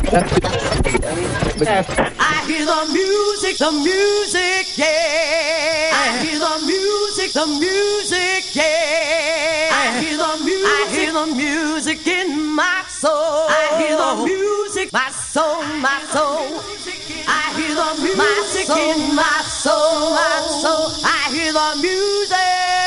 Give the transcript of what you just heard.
I hear the music, yeah. I hear the music, yeah. I hear the music in my soul. I hear the music, my soul, my soul. I hear the music in my soul, my soul. I hear the music.